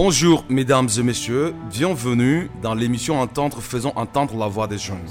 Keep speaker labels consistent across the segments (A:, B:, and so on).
A: Bonjour mesdames et messieurs, bienvenue dans l'émission Faisons entendre la voix des jeunes.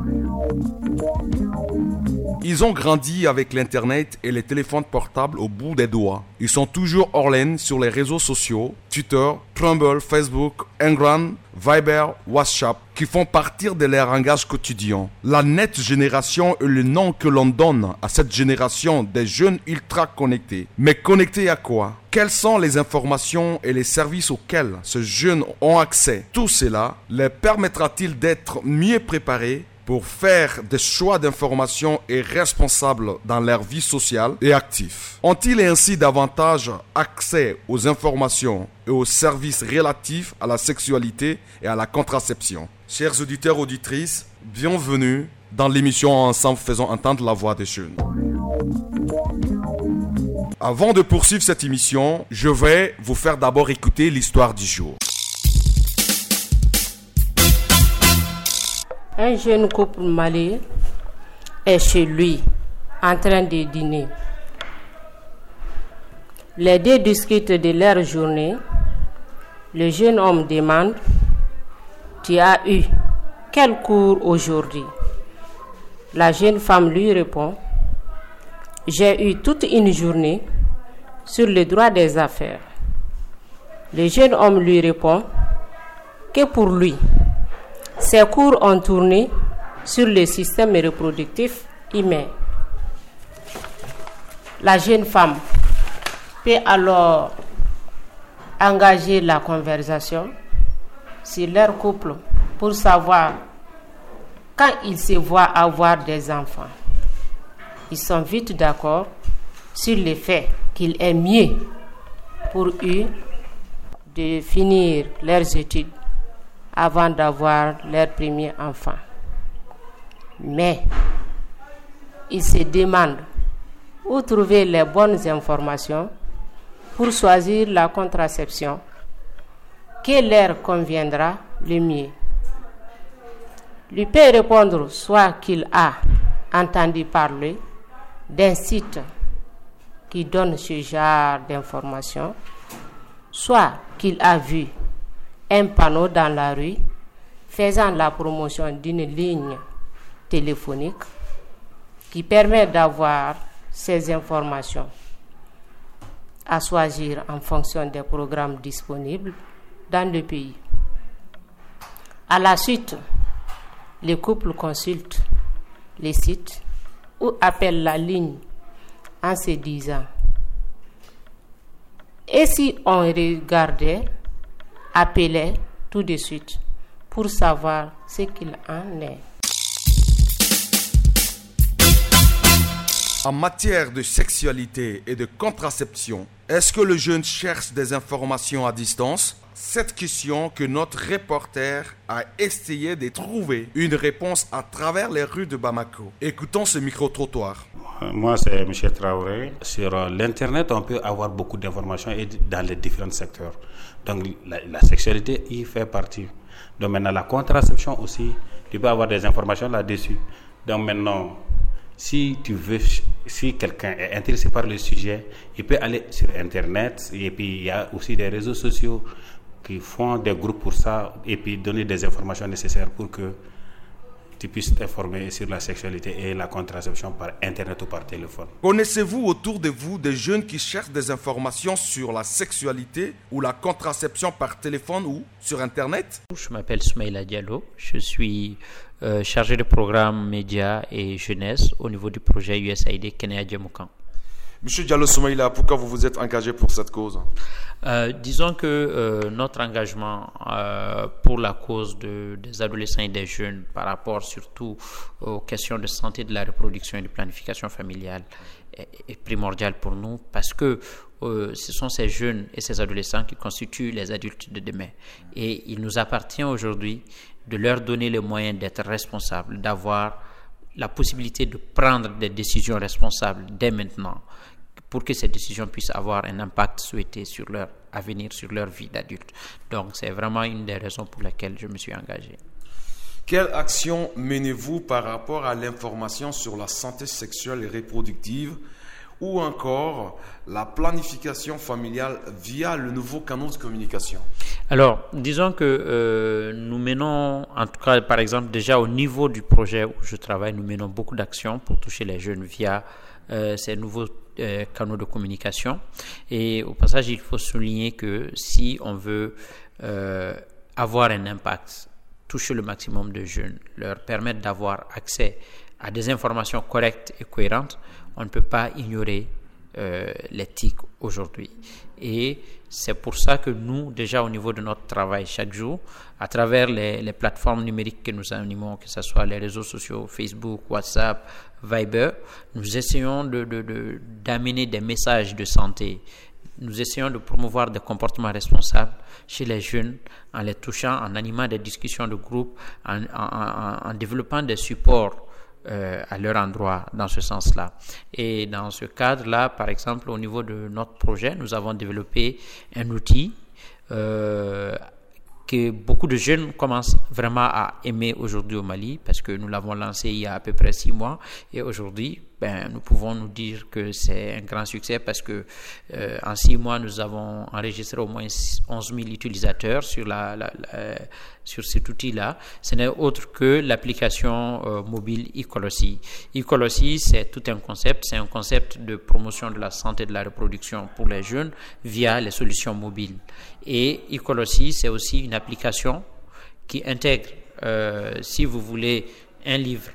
A: Ils ont grandi avec l'internet et les téléphones portables au bout des doigts. Ils sont toujours hors ligne sur les réseaux sociaux, Twitter, Trumble, Facebook, Instagram, Viber, WhatsApp, qui font partie de leur langage quotidien. La Net Génération est le nom que l'on donne à cette génération des jeunes ultra connectés. Mais connectés à quoi? Quelles sont les informations et les services auxquels ces jeunes ont accès? Tout cela les permettra-t-il d'être mieux préparés pour faire des choix d'information et responsables dans leur vie sociale et active? Ont-ils ainsi davantage accès aux informations et aux services relatifs à la sexualité et à la contraception? Chers auditeurs, auditrices, bienvenue dans l'émission Ensemble Faisons entendre la voix des jeunes. Avant de poursuivre cette émission, je vais vous faire d'abord écouter l'histoire du jour.
B: Un jeune couple marié est chez lui, en train de dîner. Les deux discutent de leur journée. Le jeune homme demande: tu as eu quel cours aujourd'hui? La jeune femme lui répond: j'ai eu toute une journée sur le droit des affaires. Le jeune homme lui répond que pour lui, ces cours ont tourné sur le système reproductif humain. La jeune femme peut alors engager la conversation sur leur couple pour savoir quand ils se voient avoir des enfants. Ils sont vite d'accord sur le fait qu'il est mieux pour eux de finir leurs études avant d'avoir leur premier enfant. Mais ils se demandent où trouver les bonnes informations pour choisir la contraception qui leur conviendra le mieux. Lui peut répondre soit qu'il a entendu parler d'un site qui donne ce genre d'informations, soit qu'il a vu un panneau dans la rue faisant la promotion d'une ligne téléphonique qui permet d'avoir ces informations à choisir en fonction des programmes disponibles dans le pays. À la suite, le couple consulte les sites ou appelle la ligne en se disant: et si on regardait, appelait tout de suite pour savoir ce qu'il en est.
A: En matière de sexualité et de contraception, est-ce que le jeune cherche des informations à distance? Cette question que notre reporter a essayé de trouver une réponse à travers les rues de Bamako. Écoutons ce micro-trottoir.
C: Moi, c'est M. Traoré. Sur l'Internet, on peut avoir beaucoup d'informations dans les différents secteurs. Donc, la sexualité y fait partie. Donc, maintenant, la contraception aussi, tu peux avoir des informations là-dessus. Donc, maintenant, si quelqu'un est intéressé par le sujet, il peut aller sur Internet. Et puis, il y a aussi des réseaux sociaux qui font des groupes pour ça et puis donner des informations nécessaires pour que tu puisses t'informer sur la sexualité et la contraception par Internet ou par téléphone.
A: Connaissez-vous autour de vous des jeunes qui cherchent des informations sur la sexualité ou la contraception par téléphone ou sur Internet?
D: Je m'appelle Soumaïla Diallo, je suis chargé de programme médias et jeunesse au niveau du projet USAID Kenya Djemoukan.
A: Monsieur Diallo Soumaïla, pourquoi vous vous êtes engagé pour cette cause?
D: Disons que notre engagement pour la cause des adolescents et des jeunes par rapport surtout aux questions de santé de la reproduction et de planification familiale est primordial pour nous parce que ce sont ces jeunes et ces adolescents qui constituent les adultes de demain. Et il nous appartient aujourd'hui de leur donner les moyens d'être responsables, d'avoir la possibilité de prendre des décisions responsables dès maintenant pour que ces décisions puissent avoir un impact souhaité sur leur avenir, sur leur vie d'adulte. Donc, c'est vraiment une des raisons pour lesquelles je me suis engagé.
A: Quelle action menez-vous par rapport à l'information sur la santé sexuelle et reproductive ou encore la planification familiale via le nouveau canal de communication?
D: Alors, disons que nous menons, en tout cas, par exemple, déjà au niveau du projet où je travaille, nous menons beaucoup d'actions pour toucher les jeunes via ces nouveaux canaux de communication. Et au passage, il faut souligner que si on veut avoir un impact, toucher le maximum de jeunes, leur permettre d'avoir accès à des informations correctes et cohérentes, on ne peut pas ignorer l'éthique aujourd'hui. Et c'est pour ça que nous, déjà au niveau de notre travail chaque jour, à travers les plateformes numériques que nous animons, que ce soit les réseaux sociaux, Facebook, WhatsApp, Viber, nous essayons d'amener des messages de santé. Nous essayons de promouvoir des comportements responsables chez les jeunes en les touchant, en animant des discussions de groupe, en développant des supports à leur endroit dans ce sens-là. Et dans ce cadre-là, par exemple, au niveau de notre projet, nous avons développé un outil que beaucoup de jeunes commencent vraiment à aimer aujourd'hui au Mali, parce que nous l'avons lancé il y a à peu près 6 mois, et aujourd'hui, nous pouvons nous dire que c'est un grand succès parce que en 6 mois, nous avons enregistré au moins 11 000 utilisateurs sur cet outil-là. Ce n'est autre que l'application mobile Ecology. Ecology, c'est tout un concept. C'est un concept de promotion de la santé de la reproduction pour les jeunes via les solutions mobiles. Et Ecology, c'est aussi une application qui intègre, si vous voulez, un livre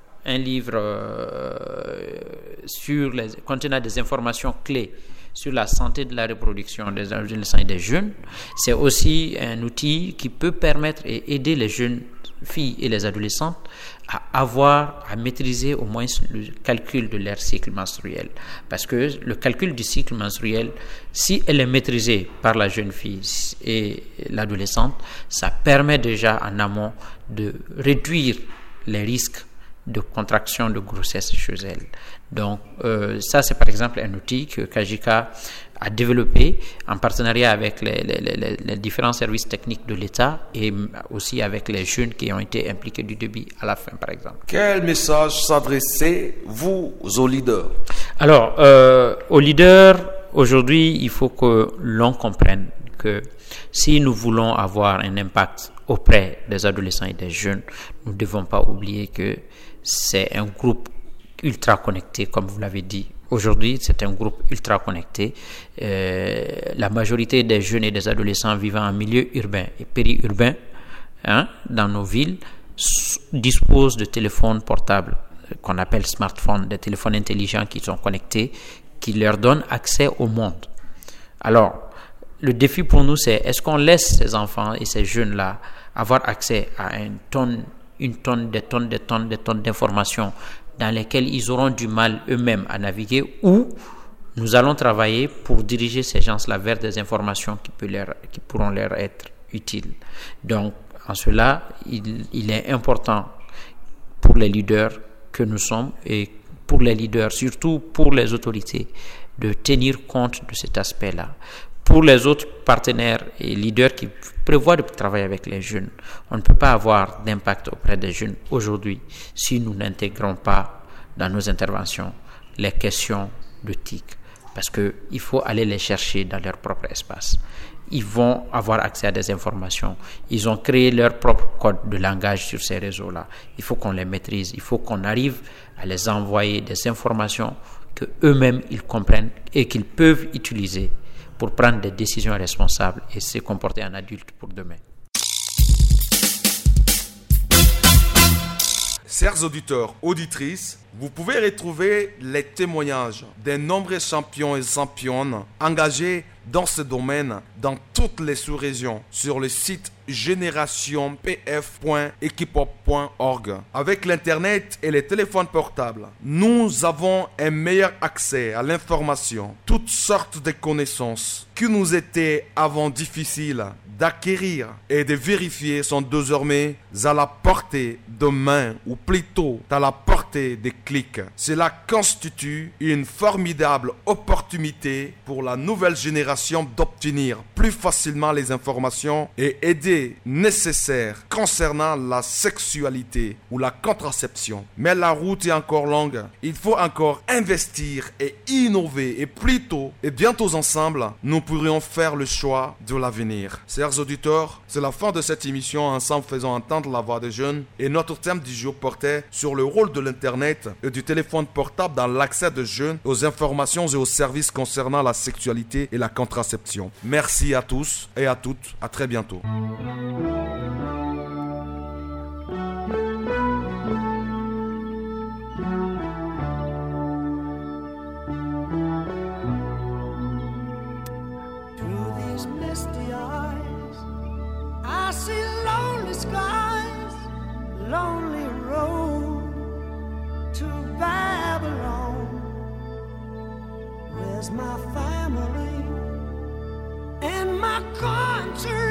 D: contenant des informations clés sur la santé de la reproduction des adolescents et des jeunes. C'est aussi un outil qui peut permettre et aider les jeunes filles et les adolescentes à maîtriser au moins le calcul de leur cycle menstruel. Parce que le calcul du cycle menstruel, si elle est maîtrisée par la jeune fille et l'adolescente, ça permet déjà en amont de réduire les risques de contraction de grossesse chez elle. Donc ça, c'est par exemple un outil que Kajika a développé en partenariat avec les différents services techniques de l'État et aussi avec les jeunes qui ont été impliqués du début à la fin, par exemple.
A: Quel message s'adressez-vous aux leaders?
D: Alors, aux leaders, aujourd'hui, il faut que l'on comprenne que si nous voulons avoir un impact auprès des adolescents et des jeunes, nous ne devons pas oublier que c'est un groupe ultra connecté, comme vous l'avez dit. Aujourd'hui, c'est un groupe ultra connecté. La majorité des jeunes et des adolescents vivant en milieu urbain et périurbain, dans nos villes, disposent de téléphones portables qu'on appelle smartphones, des téléphones intelligents qui sont connectés, qui leur donnent accès au monde. Alors, le défi pour nous, c'est est-ce qu'on laisse ces enfants et ces jeunes-là avoir accès à des tonnes d'informations dans lesquelles ils auront du mal eux-mêmes à naviguer, ou nous allons travailler pour diriger ces gens-là vers des informations qui pourront leur être utiles. Donc, en cela, il est important pour les leaders que nous sommes et pour les leaders, surtout pour les autorités, de tenir compte de cet aspect-là. Pour les autres partenaires et leaders qui prévoient de travailler avec les jeunes, on ne peut pas avoir d'impact auprès des jeunes aujourd'hui si nous n'intégrons pas dans nos interventions les questions de TIC, parce qu'il faut aller les chercher dans leur propre espace. Ils vont avoir accès à des informations. Ils ont créé leur propre code de langage sur ces réseaux-là. Il faut qu'on les maîtrise. Il faut qu'on arrive à les envoyer des informations que eux-mêmes ils comprennent et qu'ils peuvent utiliser pour prendre des décisions responsables et se comporter en adulte pour demain.
A: Chers auditeurs, auditrices, vous pouvez retrouver les témoignages des nombreux champions et championnes engagés dans ce domaine dans toutes les sous-régions sur le site generationpf.equipop.org. Avec l'internet et les téléphones portables, nous avons un meilleur accès à l'information. Toutes sortes de connaissances qui nous étaient avant difficiles d'acquérir et de vérifier sont désormais à la portée de main, ou plutôt à la portée portée des clics. Cela constitue une formidable opportunité pour la nouvelle génération d'obtenir plus facilement les informations et aider nécessaires concernant la sexualité ou la contraception. Mais la route est encore longue. Il faut encore investir et innover et plus tôt et bientôt ensemble, nous pourrions faire le choix de l'avenir. Chers auditeurs, c'est la fin de cette émission Ensemble faisons entendre la voix des jeunes et notre thème du jour portait sur le rôle de l'internet et du téléphone portable dans l'accès des jeunes aux informations et aux services concernant la sexualité et la contraception. Merci à tous et à toutes. À très bientôt.
E: I see lonely skies, lonely road to Babylon. Where's my family and my country?